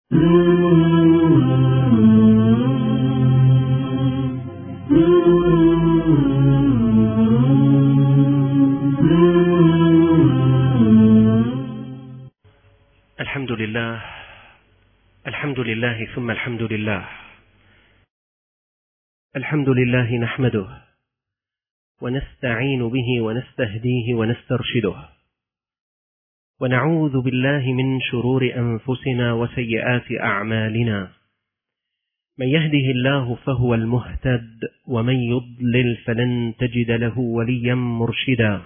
الحمد لله، الحمد لله ثم الحمد لله. الحمد لله نحمده ونستعين به ونستهديه ونسترشده، ونعوذ بالله من شرور أنفسنا وسيئات أعمالنا. من يهده الله فهو المهتد، ومن يضلل فلن تجد له وليا مرشدا.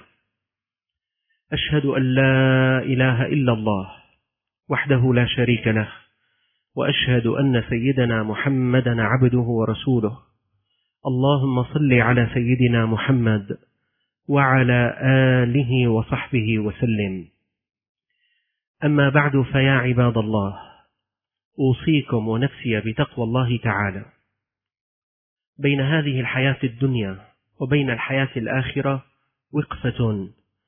أشهد أن لا إله إلا الله وحده لا شريك له، وأشهد أن سيدنا محمدا عبده ورسوله. اللهم صل على سيدنا محمد وعلى آله وصحبه وسلم. أما بعد، فيا عباد الله، أوصيكم ونفسي بتقوى الله تعالى. بين هذه الحياة الدنيا وبين الحياة الآخرة وقفة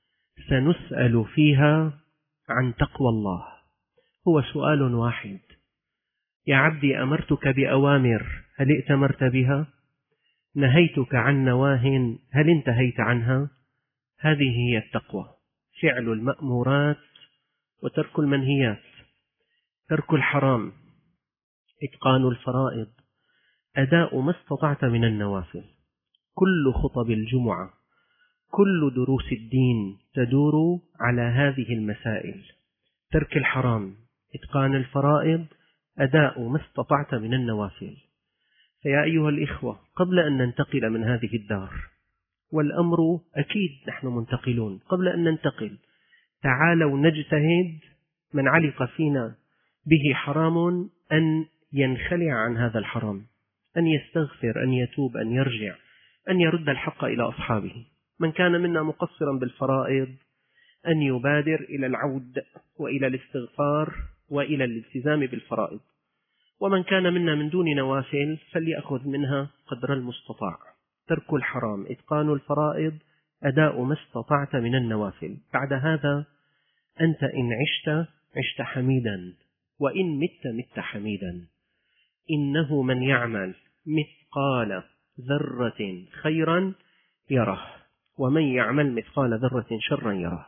سنسأل فيها عن تقوى الله. هو سؤال واحد: يا عبدي، أمرتك بأوامر هل ائتمرت بها؟ نهيتك عن نواه هل انتهيت عنها؟ هذه هي التقوى: فعل المأمورات وترك المنهيات، ترك الحرام، إتقان الفرائض، أداء ما استطعت من النوافل. كل خطب الجمعة، كل دروس الدين تدور على هذه المسائل: ترك الحرام، إتقان الفرائض، أداء ما استطعت من النوافل. فيا أيها الإخوة، قبل أن ننتقل من هذه الدار، والأمر أكيد نحن منتقلون، قبل أن ننتقل تعالوا نجتهد. من علق فينا به حرام أن ينخلع عن هذا الحرام، أن يستغفر، أن يتوب، أن يرجع، أن يرد الحق إلى أصحابه. من كان منا مقصرا بالفرائض أن يبادر إلى العود وإلى الاستغفار وإلى الالتزام بالفرائض، ومن كان منا من دون نوافل فليأخذ منها قدر المستطاع. ترك الحرام، إتقان الفرائض، أداء ما استطعت من النوافل. بعد هذا أنت إن عشت حميدا، وإن مت حميدا. إنه من يعمل مثقال ذرة خيرا يره، ومن يعمل مثقال ذرة شرا يره.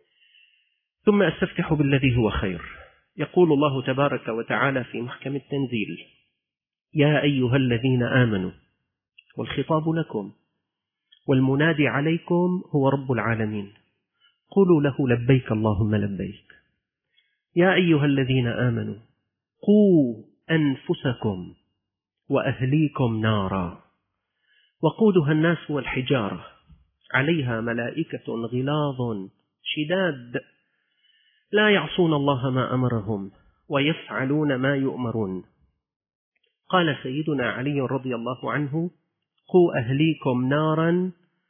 ثم أستفتح بالذي هو خير. يقول الله تبارك وتعالى في محكم التنزيل: يا أيها الذين آمنوا، والخطاب لكم، والمنادي عليكم هو رب العالمين، قولوا له لبيك اللهم لبيك. يا أيها الذين آمنوا قوا أنفسكم وأهليكم نارا وقودها الناس والحجارة عليها ملائكة غلاظ شداد لا يعصون الله ما أمرهم ويفعلون ما يؤمرون. قال سيدنا علي رضي الله عنه: قوا أهليكم نارا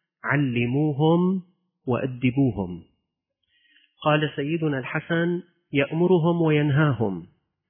علموهم وأدبوهم. قال سيدنا الحسن: يأمرهم وينهاهم،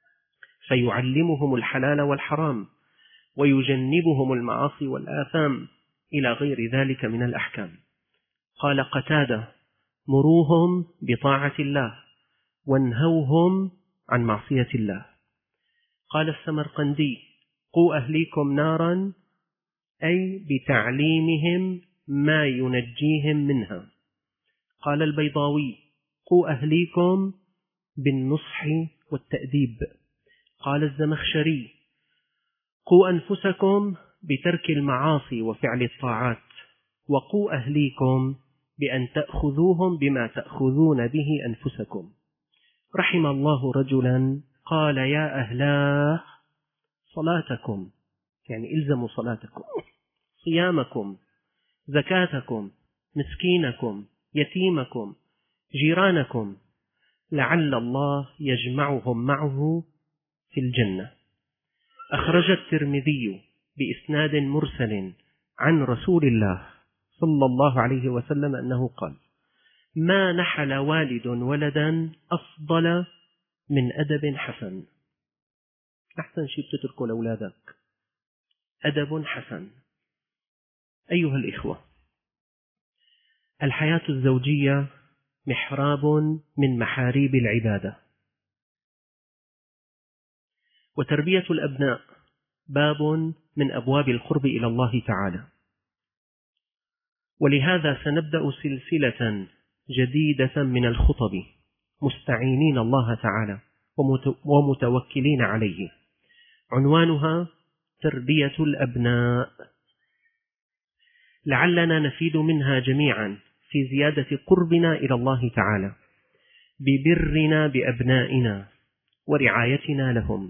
فيعلمهم الحلال والحرام ويجنبهم المعاصي والآثام إلى غير ذلك من الأحكام. قال قتادة: مروهم بطاعة الله وانهوهم عن معصية الله. قال السمرقندي: قوا أهليكم نارا، أي بتعليمهم ما ينجيهم منها. قال البيضاوي: قوا أهليكم بالنصح والتأديب. قال الزمخشري: قوا أنفسكم بترك المعاصي وفعل الطاعات، وقوا أهليكم بأن تأخذوهم بما تأخذون به أنفسكم. رحم الله رجلا قال: يا أهلاه صلاتكم، يعني إلزموا صلاتكم، صيامكم، زكاتكم، مسكينكم، يتيمكم، جيرانكم، لعل الله يجمعهم معه في الجنة. أخرج الترمذي بإسناد مرسل عن رسول الله صلى الله عليه وسلم أنه قال: ما نحل والد ولدا أفضل من أدب حسن. أحسن شيء بتتركه لأولادك أدب حسن. أيها الإخوة، الحياة الزوجية محراب من محاريب العبادة. وتربية الأبناء باب من أبواب القرب إلى الله تعالى، ولهذا سنبدأ سلسلة جديدة من الخطب مستعينين الله تعالى ومتوكلين عليه، عنوانها تربية الأبناء، لعلنا نفيد منها جميعا في زيادة قربنا إلى الله تعالى ببرنا بأبنائنا ورعايتنا لهم.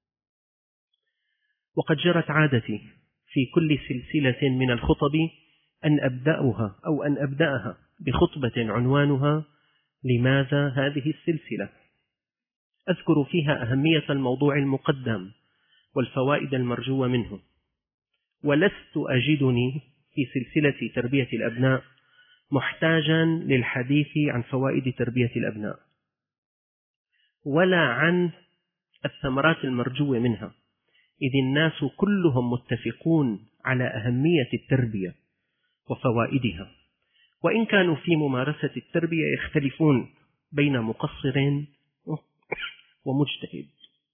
وقد جرت عادتي في كل سلسلة من الخطب أن أبدأها بخطبة عنوانها لماذا هذه السلسلة؟ أذكر فيها أهمية الموضوع المقدم والفوائد المرجوة منه، ولست أجدني في سلسلة تربية الأبناء محتاجا للحديث عن فوائد تربية الأبناء ولا عن الثمرات المرجوة منها، إذ الناس كلهم متفقون على أهمية التربية وفوائدها، وإن كانوا في ممارسة التربية يختلفون بين مقصر ومجتهد.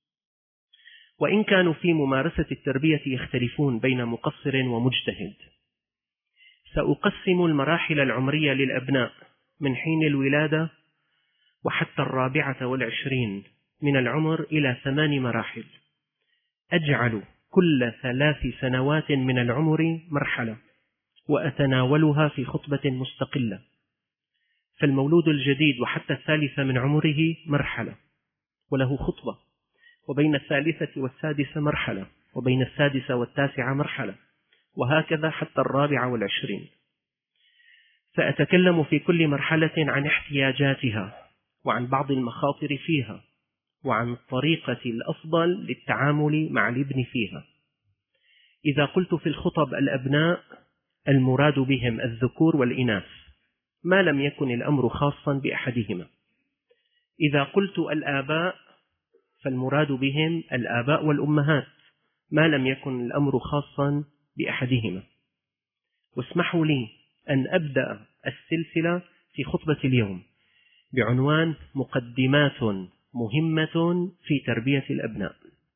سأقسم المراحل العمرية للأبناء من حين الولادة وحتى 24 من العمر إلى 8 مراحل، أجعل كل 3 سنوات من العمر مرحلة وأتناولها في خطبة مستقلة. فالمولود الجديد وحتى 3 من عمره مرحلة وله خطبة، وبين 3 و6 مرحلة، وبين 6 و9 مرحلة، وهكذا حتى 24. سأتكلم في كل مرحلة عن احتياجاتها وعن بعض المخاطر فيها وعن الطريقة الأفضل للتعامل مع الابن فيها. إذا قلت في الخطب الأبناء المراد بهم الذكور والإناث ما لم يكن الأمر خاصا بأحدهما. إذا قلت الآباء فالمراد بهم الآباء والأمهات ما لم يكن الأمر خاصا بأحدهما. واسمحوا لي أن أبدأ السلسلة في خطبة اليوم بعنوان مقدمات مهمة في تربية الأبناء.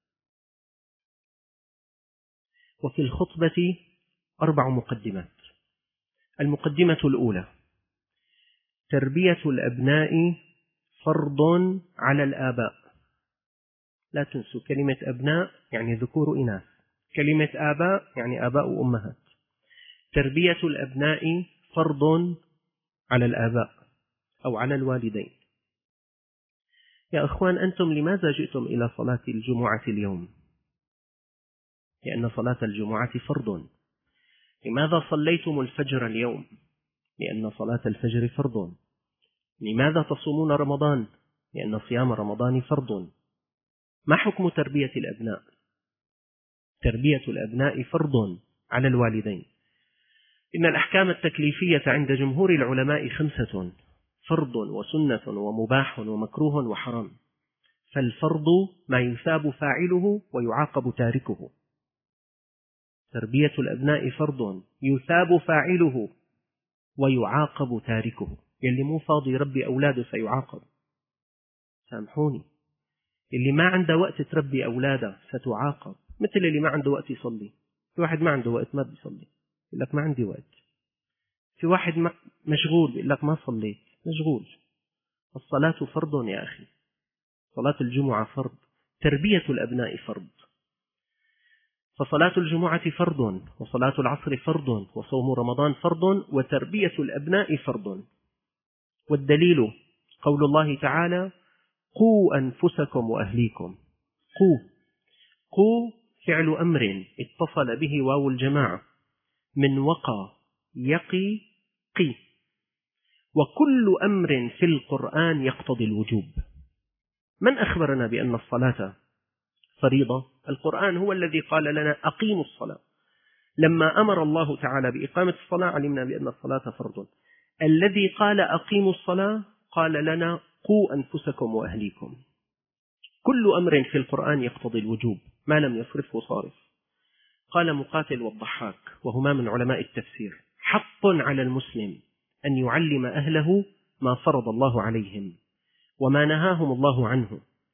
وفي الخطبة 4 مقدمات. المقدمة الأولى: تربية الأبناء فرض على الآباء. لا تنسوا كلمة أبناء يعني ذكور وإناث، كلمة آباء يعني آباء وأمهات. تربية الأبناء فرض على الآباء أو على الوالدين. يا أخوان، أنتم لماذا جئتم إلى صلاة الجمعة اليوم؟ لأن صلاة الجمعة فرض. لماذا صليتم الفجر اليوم؟ لأن صلاة الفجر فرض. لماذا تصومون رمضان؟ لأن صيام رمضان فرض. ما حكم تربية الأبناء؟ تربية الأبناء فرض على الوالدين. إن الأحكام التكليفية عند جمهور العلماء 5: فرض وسنة ومباح ومكروه وحرام. فالفرض ما يثاب فاعله ويعاقب تاركه. تربية الأبناء فرض يثاب فاعله ويعاقب تاركه. يلي مو فاضي يربي أولاده سيعاقب، سامحوني. اللي ما عنده وقت تربي أولاده ستعاقب، مثل اللي ما عنده وقت يصلي. في واحد ما عنده وقت ما بيصلي، يقول لك ما عندي وقت. في واحد مشغول، يقول لك ما صليت، مشغول. الصلاة فرض يا أخي، صلاة الجمعة فرض، تربية الأبناء فرض. فصلاة الجمعة فرض، وصلاة العصر فرض، وصوم رمضان فرض، وتربية الأبناء فرض. والدليل قول الله تعالى: قوا أنفسكم وأهليكم. قوا فعل أمر اتصل به واو الجماعة من وقى يقي قي، وكل أمر في القرآن يقتضي الوجوب. من أخبرنا بأن الصلاة فريضة؟ القرآن هو الذي قال لنا أقيموا الصلاة. لما أمر الله تعالى بإقامة الصلاة علمنا بأن الصلاة فرض. الذي قال أقيموا الصلاة قال لنا قوا أنفسكم وأهليكم. كل أمر في القرآن يقتضي الوجوب ما لم يصرفه صارف. قال مقاتل والضحاك وهما من علماء التفسير: حق على المسلم أن يعلم أهله ما فرض الله عليهم وما نهاهم الله عنه،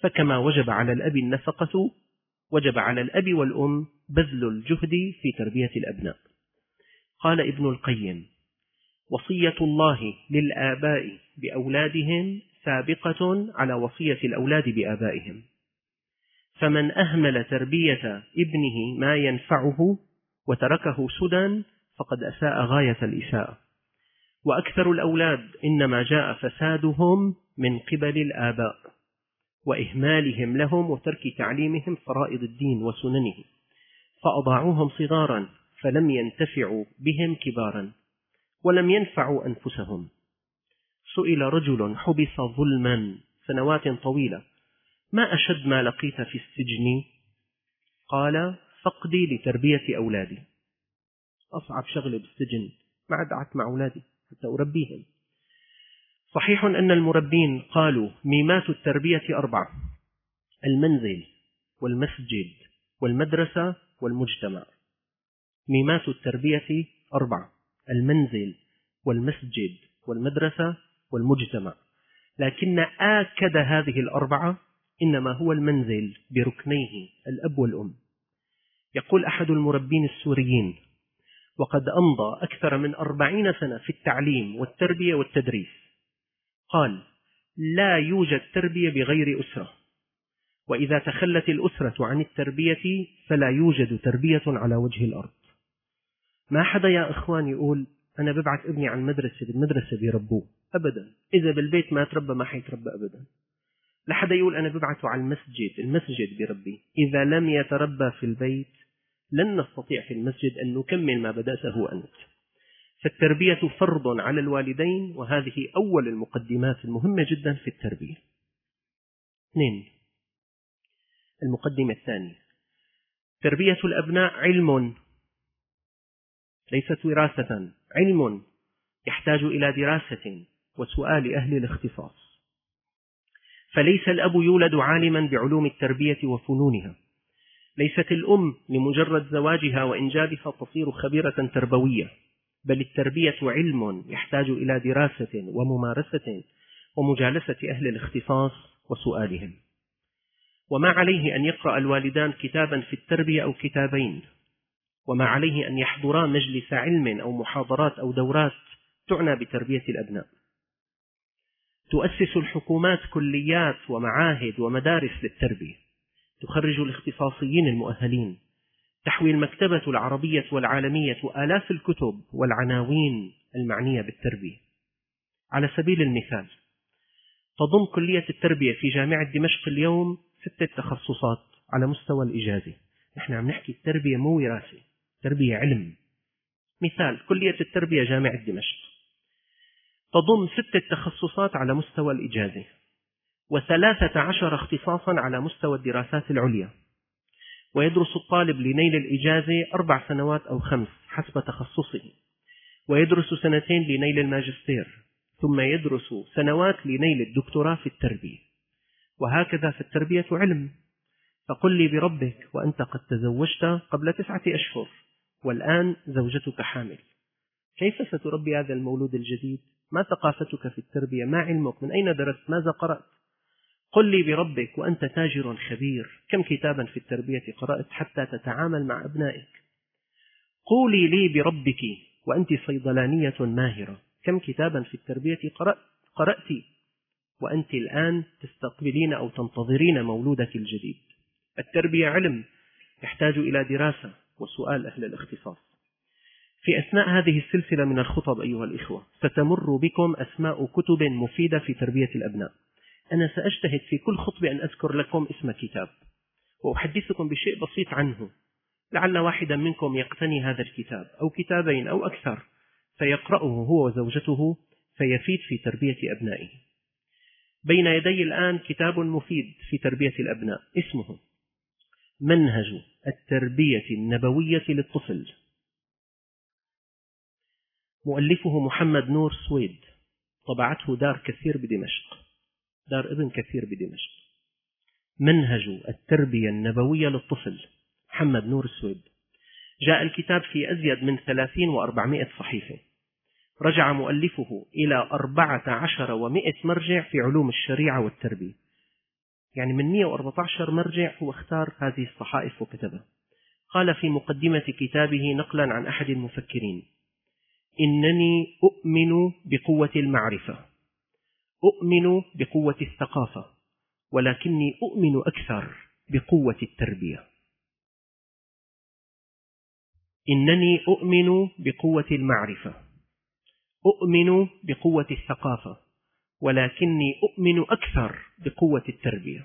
فكما وجب على الأب النفقة وجب على الأب والأم بذل الجهد في تربية الأبناء. قال ابن القيم: وصية الله للآباء بأولادهم سابقة على وصية الأولاد بآبائهم، فمن أهمل تربية ابنه ما ينفعه وتركه سدى فقد أساء غاية الإساءة. وأكثر الأولاد إنما جاء فسادهم من قبل الآباء وإهمالهم لهم وترك تعليمهم فرائض الدين وسننه، فأضاعوهم صغارا فلم ينتفعوا بهم كبارا ولم ينفعوا أنفسهم. سئل رجل حبس ظلما سنوات طويلة: ما أشد ما لقيت في السجن؟ قال: فقدي لتربية أولادي. أصعب شغلة بالسجن ما عدت مع أولادي حتى أربيهم. صحيح أن المربين قالوا ميمات التربية 4: المنزل والمسجد والمدرسة والمجتمع. ميمات التربية 4: المنزل والمسجد والمدرسة والمجتمع، لكن آكد هذه 4 إنما هو المنزل بركنيه الأب والأم. يقول أحد المربين السوريين: وقد أمضى أكثر من 40 سنة في التعليم والتربية والتدريس، قال: لا يوجد تربية بغير أسرة، وإذا تخلت الأسرة عن التربية فلا يوجد تربية على وجه الأرض. ما حدا يا إخوان يقول أنا ببعث ابني على المدرسة بيربوه، أبدا. إذا بالبيت ما تربى ما حيتربى أبدا. لحدا يقول أنا ببعثه على المسجد بيربيه، إذا لم يتربى في البيت لن نستطيع في المسجد أن نكمل ما بدأته أنت. فالتربية فرض على الوالدين، وهذه أول المقدمات المهمة جدا في التربية. 2. المقدمة الثانية: تربية الأبناء علم ليست وراثة، علم يحتاج إلى دراسة وسؤال أهل الاختصاص. فليس الأب يولد عالما بعلوم التربية وفنونها، ليست الأم لمجرد زواجها وإنجابها تصير خبيرة تربوية، بل التربية علم يحتاج إلى دراسة وممارسة ومجالسة أهل الاختصاص وسؤالهم. وما عليه أن يقرأ الوالدان كتابا في التربية أو كتابين، وما عليه أن يحضرا مجلس علم أو محاضرات أو دورات تعنى بتربية الأبناء. تؤسس الحكومات كليات ومعاهد ومدارس للتربية، تخرج الاختصاصيين المؤهلين، تحوي المكتبة العربية والعالمية آلاف الكتب والعناوين المعنية بالتربية. على سبيل المثال، تضم كلية التربية في جامعة دمشق اليوم 6 تخصصات على مستوى الإجازة. نحن عم نحكي التربية مو وراثة، تربية علم. مثال: كلية التربية جامعة دمشق تضم 6 تخصصات على مستوى الإجازة، و13 اختصاصا على مستوى الدراسات العليا، ويدرس الطالب لنيل الإجازة 4 سنوات أو 5 حسب تخصصه، ويدرس 2 لنيل الماجستير، ثم يدرس سنوات لنيل الدكتوراه في التربية. وهكذا في التربية علم. فقل لي بربك وأنت قد تزوجت قبل 9 أشهر والآن زوجتك حامل، كيف ستربي هذا المولود الجديد؟ ما ثقافتك في التربية؟ ما علمك؟ من أين درست؟ ماذا قرأت؟ قل لي بربك وأنت تاجر خبير، كم كتابا في التربية قرأت حتى تتعامل مع أبنائك؟ قولي لي بربك وأنت صيدلانية ماهرة، كم كتابا في التربية قرأت وأنت الآن تستقبلين أو تنتظرين مولودك الجديد؟ التربية علم يحتاج إلى دراسة وسؤال أهل الاختصاص. في أثناء هذه السلسلة من الخطب أيها الإخوة ستمر بكم أسماء كتب مفيدة في تربية الأبناء. أنا سأجتهد في كل خطبة أن أذكر لكم اسم كتاب وأحدثكم بشيء بسيط عنه، لعل واحدا منكم يقتني هذا الكتاب أو كتابين أو أكثر فيقرأه هو وزوجته فيفيد في تربية أبنائه. بين يدي الآن كتاب مفيد في تربية الأبناء اسمه منهج التربية النبوية للطفل، مؤلفه محمد نور سويد، طبعته دار كثير بدمشق، دار ابن كثير بدمشق. منهج التربية النبوية للطفل، محمد نور سويد. جاء الكتاب في أزيد من 30 و400 صحيفة. رجع مؤلفه إلى 14 و100 مرجع في علوم الشريعة والتربية. يعني من 114 مرجع هو اختار هذه الصحائف وكتبها. قال في مقدمة كتابه نقلا عن أحد المفكرين: إنني أؤمن بقوة المعرفة، أؤمن بقوة الثقافة، ولكني أؤمن أكثر بقوة التربية. إنني أؤمن بقوة المعرفة، أؤمن بقوة الثقافة، ولكني أؤمن أكثر بقوة التربية.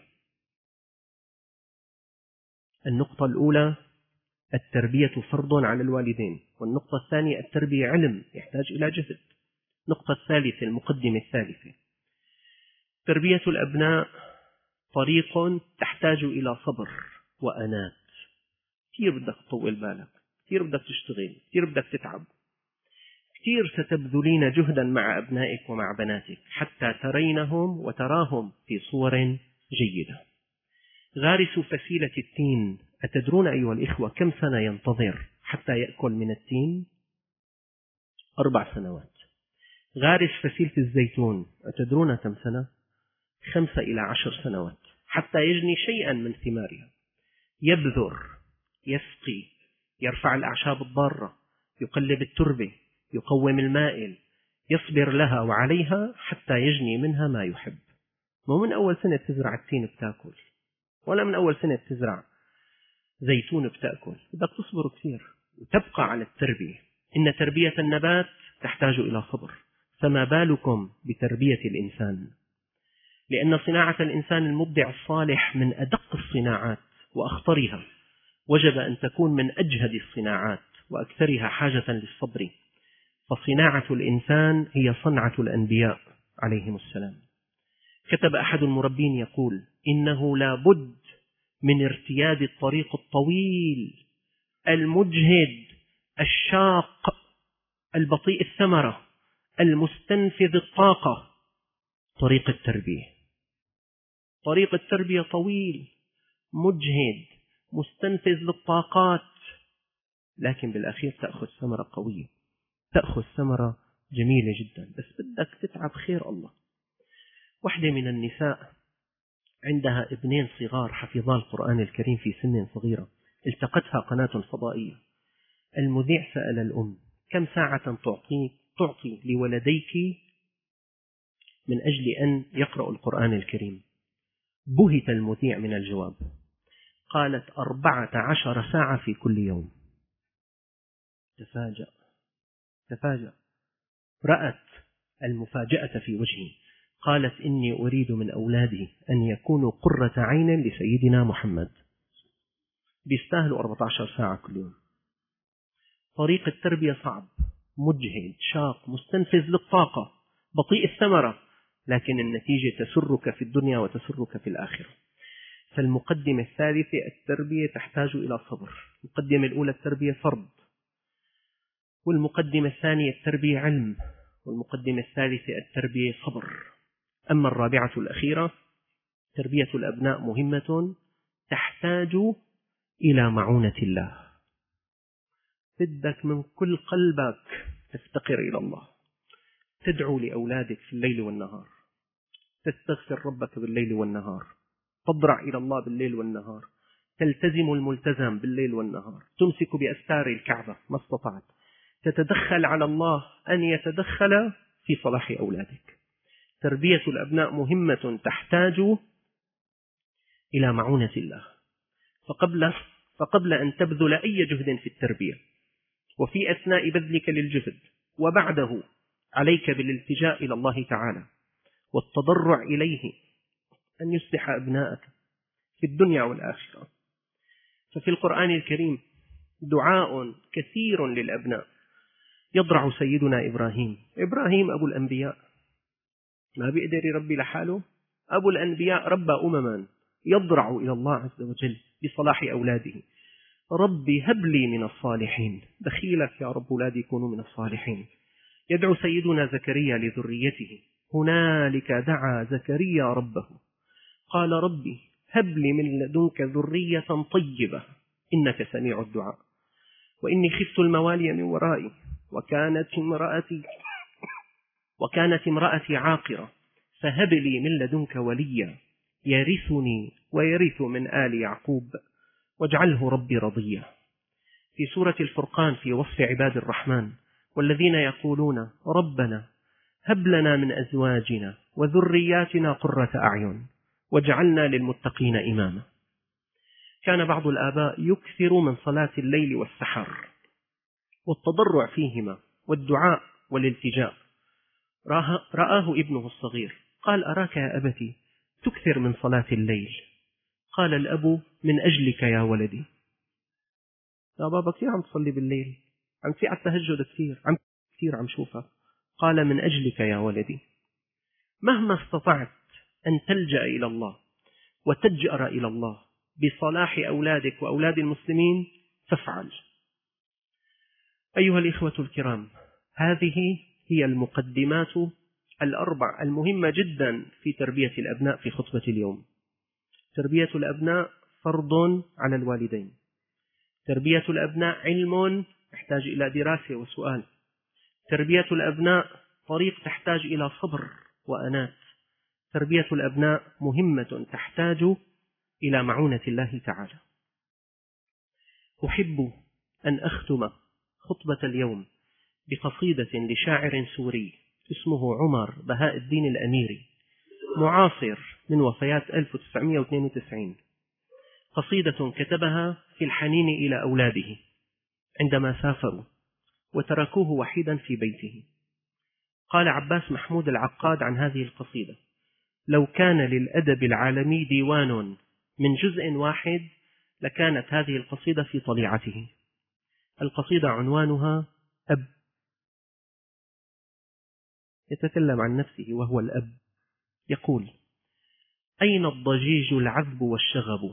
النقطة الأولى: التربية فرض على الوالدين. والنقطة الثانية: التربية علم يحتاج إلى جهد. النقطة الثالثة، المقدمة الثالثة: تربية الأبناء طريق تحتاج إلى صبر وأنات. كثير بدك تطول بالك، كثير بدك تشتغل، كثير بدك تتعب، كثير ستبذلين جهدا مع أبنائك ومع بناتك حتى ترينهم وتراهم في صور جيدة. غارس فسيلة التين، أتدرون أيها الإخوة كم سنة ينتظر حتى يأكل من التين؟ 4 سنوات. غارس فسيلة الزيتون، أتدرون كم سنة؟ 5 إلى 10 سنوات حتى يجني شيئا من ثمارها. يبذر، يسقي، يرفع الأعشاب الضارة، يقلب التربة، يقوم المائل، يصبر لها وعليها حتى يجني منها ما يحب. مو من أول سنة تزرع التين بتاكل، ولا من أول سنة تزرع زيتون بتأكل، بدك تصبر كثير وتبقى على التربية. إن تربية النبات تحتاج إلى صبر، فما بالكم بتربية الإنسان؟ لأن صناعة الإنسان المبدع الصالح من أدق الصناعات وأخطرها، وجب أن تكون من أجهد الصناعات وأكثرها حاجة للصبر. فصناعة الإنسان هي صنعة الأنبياء عليهم السلام. كتب أحد المربين يقول: إنه لا بد من ارتياد الطريق الطويل المجهد الشاق البطيء الثمرة المستنفذ الطاقة، طريق التربية. طريق التربية طويل مجهد مستنفذ للطاقات، لكن بالأخير تأخذ ثمرة قوية، تأخذ ثمرة جميلة جدا، بس بدك تتعب خير الله. واحدة من النساء عندها ابنين صغار حفظا القرآن الكريم في سن صغيرة، التقتها قناة فضائية. المذيع سأل الأم: كم ساعة تعطي لولديك من أجل أن يقرأوا القرآن الكريم؟ بهت المذيع من الجواب، قالت: 14 ساعة في كل يوم. تفاجأ، رأت المفاجأة في وجهي. قالت: إني أريد من أولادي أن يكونوا قرة عين لسيدنا محمد. بيستاهلوا 14 ساعة كل يوم. طريق التربية صعب مجهد شاق مستنفذ للطاقة بطيء الثمرة، لكن النتيجة تسرك في الدنيا وتسرك في الآخرة. فالمقدمة الثالثة: التربية تحتاج إلى صبر. المقدمة الأولى: التربية فرض، والمقدمة الثانية: التربية علم، والمقدمة الثالثة: التربية صبر. أما الرابعة الأخيرة: تربية الأبناء مهمة تحتاج إلى معونة الله. بدك من كل قلبك تفتقر إلى الله، تدعو لأولادك في الليل والنهار، تستغفر ربك بالليل والنهار، تضرع إلى الله بالليل والنهار، تلتزم الملتزم بالليل والنهار، تمسك بأستار الكعبة ما استطعت، تتدخل على الله أن يتدخل في صلاح أولادك. تربية الأبناء مهمة تحتاج إلى معونة الله. فقبل أن تبذل أي جهد في التربية، وفي أثناء بذلك للجهد وبعده، عليك بالالتجاء إلى الله تعالى والتضرع إليه أن يصلح أبناءك في الدنيا والآخرة. ففي القرآن الكريم دعاء كثير للأبناء. يضرع سيدنا إبراهيم أبو الأنبياء، ما بيقدر يربي لحاله، أبو الأنبياء ربى أمما، يضرع إلى الله عز وجل بصلاح أولاده: ربي هب لي من الصالحين، دخيلك يا رب أولادي يكونوا من الصالحين. يدعو سيدنا زكريا لذريته: هنالك دعا زكريا ربه قال ربي هب لي من لدنك ذرية طيبة إنك سميع الدعاء، وإني خفت الموالي من ورائي وكانت امرأتي عاقرة فهب لي من لدنك وليا يرثني ويرث من آل يعقوب واجعله ربي رضيا. في سورة الفرقان في وصف عباد الرحمن: والذين يقولون ربنا هب لنا من أزواجنا وذرياتنا قرة أعين واجعلنا للمتقين إماما. كان بعض الآباء يكثر من صلاة الليل والسحر والتضرع فيهما والدعاء والالتجاء. رآه ابنه الصغير قال: أراك يا أبتي تكثر من صلاة الليل. قال الأب: من أجلك يا ولدي. يا بابا كثير عم تصلي بالليل، عم في على التهجد كثير عم شوفها. قال: من أجلك يا ولدي، مهما استطعت أن تلجأ إلى الله وتجأر إلى الله بصلاح أولادك وأولاد المسلمين فافعل. أيها الإخوة الكرام، هذه هي المقدمات الأربع المهمة جدا في تربية الأبناء في خطبة اليوم. تربية الأبناء فرض على الوالدين. تربية الأبناء علم يحتاج إلى دراسة وسؤال. تربية الأبناء طريق تحتاج إلى صبر وأنات. تربية الأبناء مهمة تحتاج إلى معونة الله تعالى. أحب أن أختم خطبة اليوم بقصيدة لشاعر سوري اسمه عمر بهاء الدين الأميري، معاصر من وفيات 1992. قصيدة كتبها في الحنين إلى أولاده عندما سافروا وتركوه وحيدا في بيته. قال عباس محمود العقاد عن هذه القصيدة: لو كان للأدب العالمي ديوان من جزء واحد لكانت هذه القصيدة في طليعته. القصيدة عنوانها أب، يتكلم عن نفسه وهو الأب. يقول: أين الضجيج العذب والشغب؟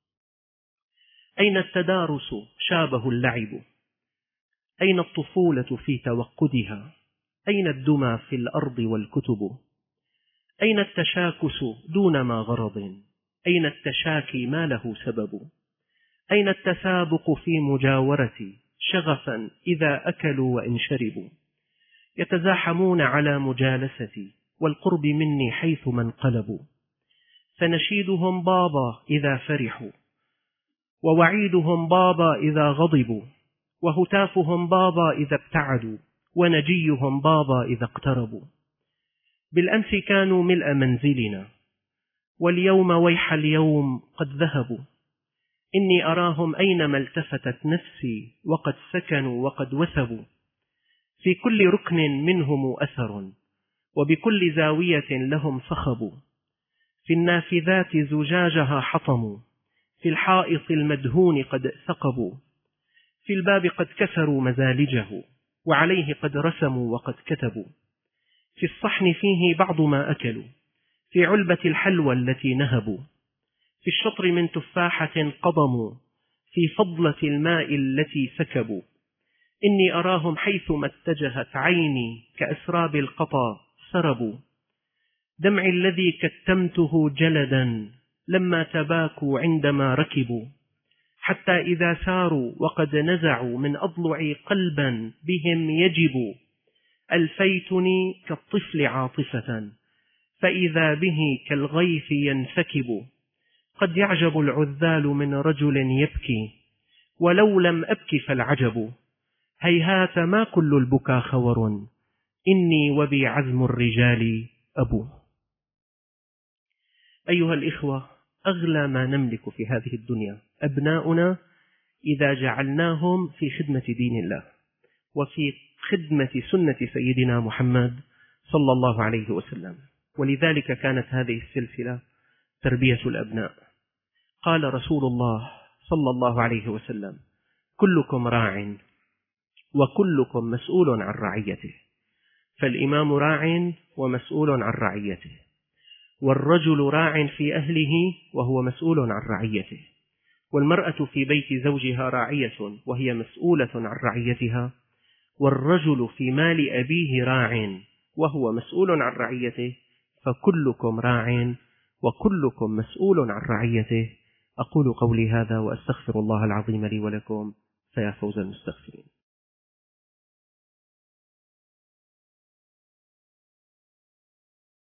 أين التدارس شابه اللعب؟ أين الطفولة في توقدها؟ أين الدمى في الأرض والكتب؟ أين التشاكس دون ما غرض؟ أين التشاكي ما له سبب؟ أين التسابق في مجاورة شغفا إذا أكلوا وإن شربوا؟ يتزاحمون على مجالستي والقرب مني حيث ما انقلبوا. فنشيدهم بابا إذا فرحوا، ووعيدهم بابا إذا غضبوا، وهتافهم بابا إذا ابتعدوا، ونجيهم بابا إذا اقتربوا. بالأمس كانوا ملء منزلنا، واليوم ويح اليوم قد ذهبوا. إني أراهم أينما التفتت نفسي وقد سكنوا وقد وثبوا. في كل ركن منهم أثر، وبكل زاوية لهم صخب. في النافذات زجاجها حطموا، في الحائط المدهون قد ثقبوا. في الباب قد كسروا مزالجه، وعليه قد رسموا وقد كتبوا. في الصحن فيه بعض ما أكلوا، في علبة الحلوى التي نهبوا. في الشطر من تفاحة قضموا، في فضلة الماء التي سكبوا. إني أراهم حيثما اتجهت عيني كأسراب القطا سربوا. دمعي الذي كتمته جلدا لما تباكوا عندما ركبوا. حتى إذا ساروا وقد نزعوا من أضلعي قلبا بهم يجب. ألفيتني كالطفل عاطفة، فإذا به كالغيث ينسكب. قد يعجب العذال من رجل يبكي، ولو لم أبك فالعجب. هيهات ما كل البكا خور، إني وبي عزم الرجال أبو. أيها الإخوة، أغلى ما نملك في هذه الدنيا أبناؤنا إذا جعلناهم في خدمة دين الله وفي خدمة سنة سيدنا محمد صلى الله عليه وسلم. ولذلك كانت هذه السلسلة تربية الأبناء. قال رسول الله صلى الله عليه وسلم: كلكم راع وكلكم مسؤول عن رعيته. فالإمام راع ومسؤول عن رعيته، والرجل راع في أهله وهو مسؤول عن رعيته، والمرأة في بيت زوجها راعية وهي مسؤولة عن رعيتها، والرجل في مال أبيه راع وهو مسؤول عن رعيته. فكلكم راع وكلكم مسؤول عن رعيته. أقول قولي هذا وأستغفر الله العظيم لي ولكم، فيا فوز المستغفرين.